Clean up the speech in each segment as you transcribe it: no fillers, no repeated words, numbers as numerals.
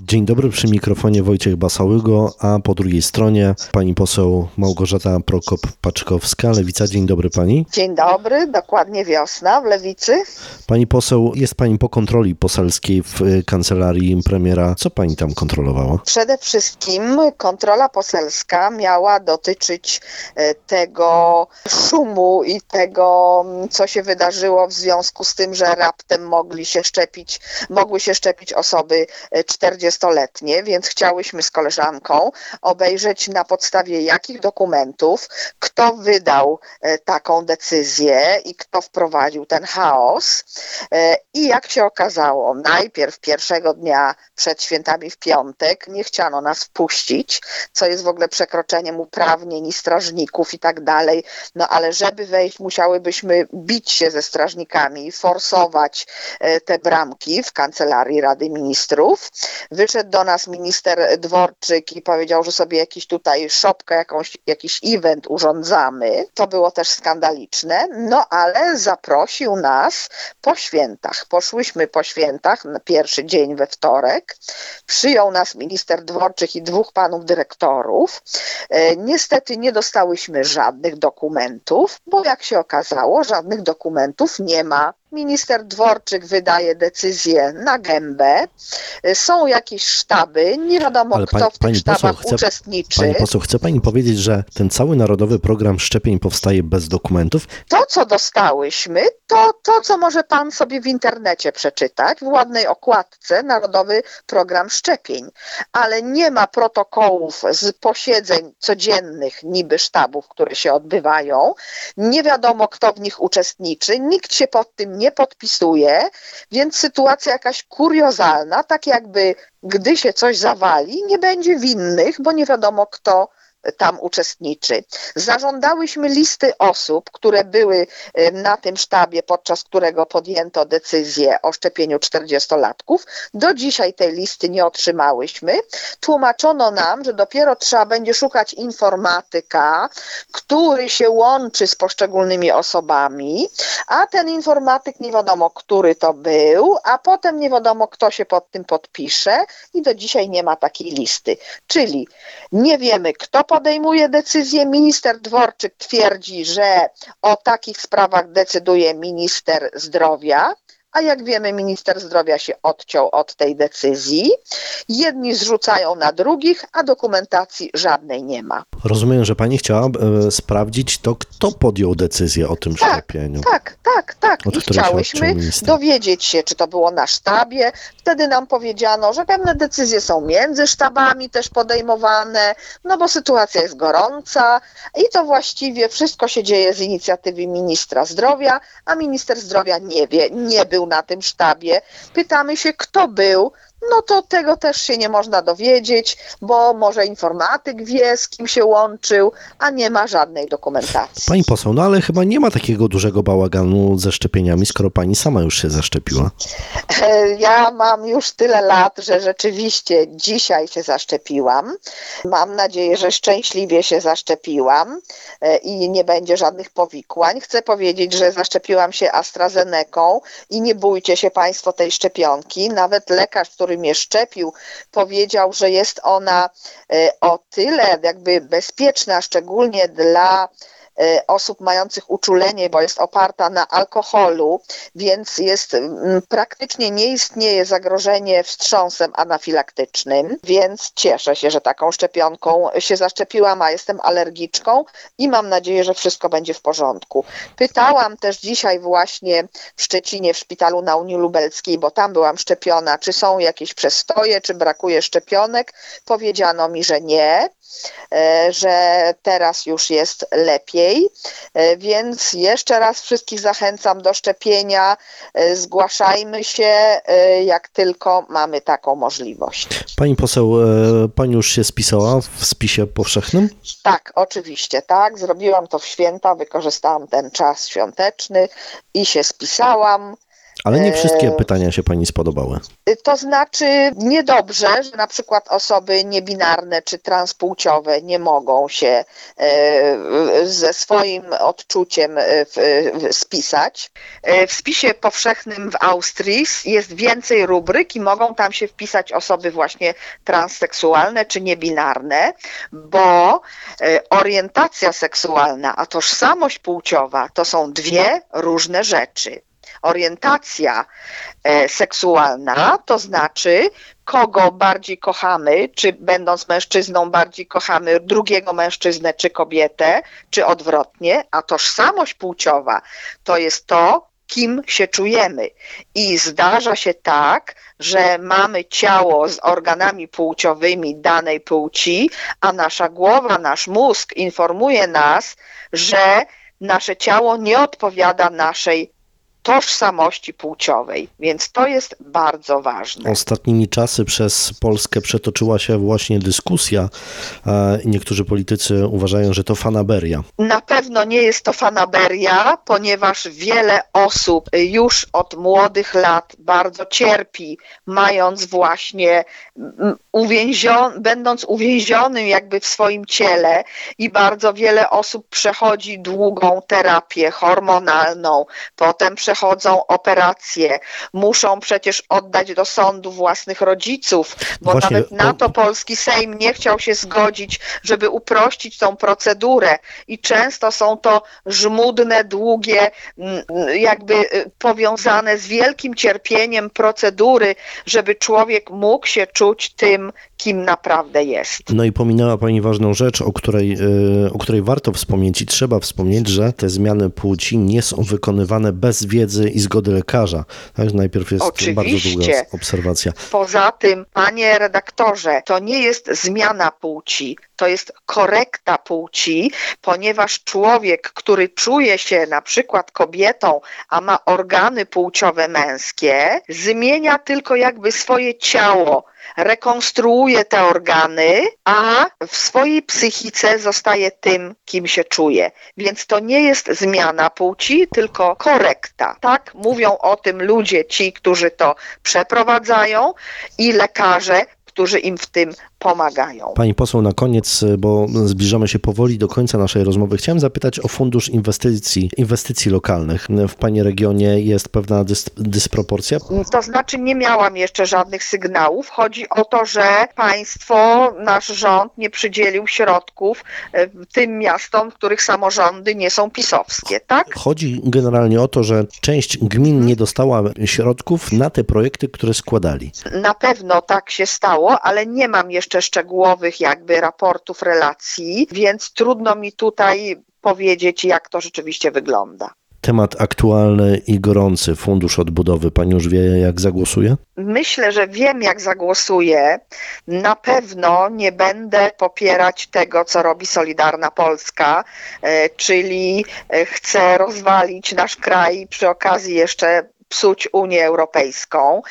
Dzień dobry, przy mikrofonie Wojciech Basałygo, a po drugiej stronie pani poseł Małgorzata Prokop-Paczkowska, Lewica. Dzień dobry pani. Dzień dobry, dokładnie wiosna w Lewicy. Pani poseł, jest pani po kontroli poselskiej w kancelarii premiera. Co pani tam kontrolowała? Przede wszystkim kontrola poselska miała dotyczyć tego szumu i tego, co się wydarzyło w związku z tym, że raptem mogły się szczepić osoby 40-letnie, więc chciałyśmy z koleżanką obejrzeć, na podstawie jakich dokumentów, kto wydał taką decyzję i kto wprowadził ten chaos. I jak się okazało, najpierw pierwszego dnia przed świętami w piątek nie chciano nas wpuścić, co jest w ogóle przekroczeniem uprawnień i strażników i tak dalej, no ale żeby wejść, musiałybyśmy bić się ze strażnikami i forsować te bramki w kancelarii Rady Ministrów. Wyszedł do nas minister Dworczyk i powiedział, że sobie jakiś tutaj szopkę, jakiś event urządzamy. To było też skandaliczne, no ale zaprosił nas po świętach. Poszłyśmy po świętach na pierwszy dzień we wtorek. Przyjął nas minister Dworczyk i dwóch panów dyrektorów. Niestety nie dostałyśmy żadnych dokumentów, bo jak się okazało, żadnych dokumentów nie ma. Minister Dworczyk wydaje decyzję na gębę. Są jakieś sztaby, nie wiadomo kto w tych sztabach uczestniczy. Pani poseł, chce pani powiedzieć, że ten cały narodowy program szczepień powstaje bez dokumentów? To, co dostałyśmy, to, co może pan sobie w internecie przeczytać, w ładnej okładce, Narodowy Program Szczepień. Ale nie ma protokołów z posiedzeń codziennych niby sztabów, które się odbywają. Nie wiadomo, kto w nich uczestniczy. Nikt się pod tym nie podpisuje, więc sytuacja jakaś kuriozalna, tak jakby gdy się coś zawali, nie będzie winnych, bo nie wiadomo, kto tam uczestniczy. Zażądałyśmy listy osób, które były na tym sztabie, podczas którego podjęto decyzję o szczepieniu 40-latków. Do dzisiaj tej listy nie otrzymałyśmy. Tłumaczono nam, że dopiero trzeba będzie szukać informatyka, który się łączy z poszczególnymi osobami, a ten informatyk nie wiadomo, który to był, a potem nie wiadomo, kto się pod tym podpisze i do dzisiaj nie ma takiej listy. Czyli nie wiemy, kto podejmuje decyzję. Minister Dworczyk twierdzi, że o takich sprawach decyduje minister zdrowia, a jak wiemy, minister zdrowia się odciął od tej decyzji. Jedni zrzucają na drugich, a dokumentacji żadnej nie ma. Rozumiem, że pani chciała sprawdzić to, kto podjął decyzję o tym szczepieniu. Tak. I chciałyśmy dowiedzieć się, czy to było na sztabie. Wtedy nam powiedziano, że pewne decyzje są między sztabami też podejmowane, no bo sytuacja jest gorąca i to właściwie wszystko się dzieje z inicjatywy ministra zdrowia, a minister zdrowia nie wie, nie był na tym sztabie. Pytamy się, kto był. No to tego też się nie można dowiedzieć, bo może informatyk wie, z kim się łączył, a nie ma żadnej dokumentacji. Pani poseł, no ale chyba nie ma takiego dużego bałaganu ze szczepieniami, skoro pani sama już się zaszczepiła. Ja mam już tyle lat, że rzeczywiście dzisiaj się zaszczepiłam. Mam nadzieję, że szczęśliwie się zaszczepiłam i nie będzie żadnych powikłań. Chcę powiedzieć, że zaszczepiłam się AstraZeneką i nie bójcie się państwo tej szczepionki. Nawet lekarz, który mnie szczepił, powiedział, że jest ona o tyle jakby bezpieczna, szczególnie dla osób mających uczulenie, bo jest oparta na alkoholu, więc praktycznie nie istnieje zagrożenie wstrząsem anafilaktycznym, więc cieszę się, że taką szczepionką się zaszczepiłam, a jestem alergiczką i mam nadzieję, że wszystko będzie w porządku. Pytałam też dzisiaj właśnie w Szczecinie, w szpitalu na Unii Lubelskiej, bo tam byłam szczepiona, czy są jakieś przestoje, czy brakuje szczepionek. Powiedziano mi, że nie, że teraz już jest lepiej, więc jeszcze raz wszystkich zachęcam do szczepienia, zgłaszajmy się, jak tylko mamy taką możliwość. Pani poseł, pani już się spisała w spisie powszechnym? Tak, oczywiście, tak, zrobiłam to w święta, wykorzystałam ten czas świąteczny i się spisałam. Ale nie wszystkie pytania się pani spodobały. To znaczy niedobrze, że na przykład osoby niebinarne czy transpłciowe nie mogą się ze swoim odczuciem spisać. W spisie powszechnym w Austrii jest więcej rubryk i mogą tam się wpisać osoby właśnie transseksualne czy niebinarne, bo orientacja seksualna a tożsamość płciowa to są dwie różne rzeczy. Orientacja seksualna to znaczy, kogo bardziej kochamy, czy będąc mężczyzną bardziej kochamy drugiego mężczyznę czy kobietę, czy odwrotnie, a tożsamość płciowa to jest to, kim się czujemy. I zdarza się tak, że mamy ciało z organami płciowymi danej płci, a nasza głowa, nasz mózg informuje nas, że nasze ciało nie odpowiada naszej tożsamości płciowej, więc to jest bardzo ważne. Ostatnimi czasy przez Polskę przetoczyła się właśnie dyskusja i niektórzy politycy uważają, że to fanaberia. Na pewno nie jest to fanaberia, ponieważ wiele osób już od młodych lat bardzo cierpi, mając właśnie będąc uwięzionym jakby w swoim ciele, i bardzo wiele osób przechodzi długą terapię hormonalną, potem przechodzą operacje, muszą przecież oddać do sądu własnych rodziców, bo Właśnie, nawet na to polski Sejm nie chciał się zgodzić, żeby uprościć tą procedurę, i często są to żmudne, długie, jakby powiązane z wielkim cierpieniem procedury, żeby człowiek mógł się czuć tym, kim naprawdę jest. No i pominęła pani ważną rzecz, o której warto wspomnieć i trzeba wspomnieć, że te zmiany płci nie są wykonywane bez wiedzy i zgody lekarza. Tak? Najpierw jest bardzo długa obserwacja. Poza tym, panie redaktorze, to nie jest zmiana płci, to jest korekta płci, ponieważ człowiek, który czuje się na przykład kobietą, a ma organy płciowe męskie, zmienia tylko jakby swoje ciało, rekonstruuje te organy, a w swojej psychice zostaje tym, kim się czuje. Więc to nie jest zmiana płci, tylko korekta. Tak mówią o tym ludzie, ci, którzy to przeprowadzają, i lekarze, którzy im w tym pomagają. Pani poseł, na koniec, bo zbliżamy się powoli do końca naszej rozmowy, chciałem zapytać o Fundusz Inwestycji Lokalnych. W pani regionie jest pewna dysproporcja? To znaczy, nie miałam jeszcze żadnych sygnałów. Chodzi o to, że państwo, nasz rząd nie przydzielił środków tym miastom, których samorządy nie są pisowskie, tak? Chodzi generalnie o to, że część gmin nie dostała środków na te projekty, które składali. Na pewno tak się stało, ale nie mam jeszcze szczegółowych jakby raportów, relacji, więc trudno mi tutaj powiedzieć, jak to rzeczywiście wygląda. Temat aktualny i gorący, Fundusz Odbudowy. Pani już wie, jak zagłosuje? Myślę, że wiem, jak zagłosuję. Na pewno nie będę popierać tego, co robi Solidarna Polska, czyli chce rozwalić nasz kraj, przy okazji jeszcze psuć Unię Europejską,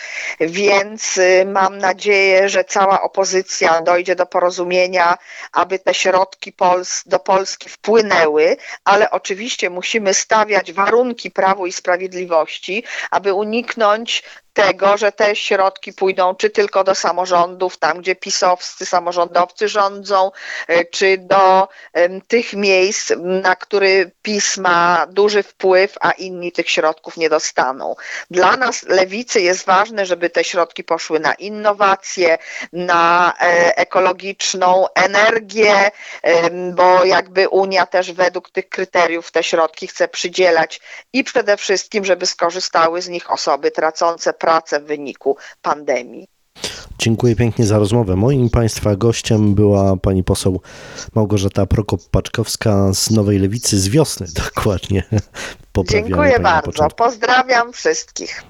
więc mam nadzieję, że cała opozycja dojdzie do porozumienia, aby te środki do Polski wpłynęły, ale oczywiście musimy stawiać warunki Prawu i Sprawiedliwości, aby uniknąć tego, że te środki pójdą czy tylko do samorządów, tam gdzie pisowscy samorządowcy rządzą, czy do tych miejsc, na które PiS ma duży wpływ, a inni tych środków nie dostaną. Dla nas, lewicy, jest ważne, żeby te środki poszły na innowacje, na ekologiczną energię, bo jakby Unia też według tych kryteriów te środki chce przydzielać, i przede wszystkim, żeby skorzystały z nich osoby tracące pracę w wyniku pandemii. Dziękuję pięknie za rozmowę. Moim Państwa gościem była pani poseł Małgorzata Prokop-Paczkowska z Nowej Lewicy, z wiosny dokładnie. Dziękuję bardzo. Pozdrawiam wszystkich.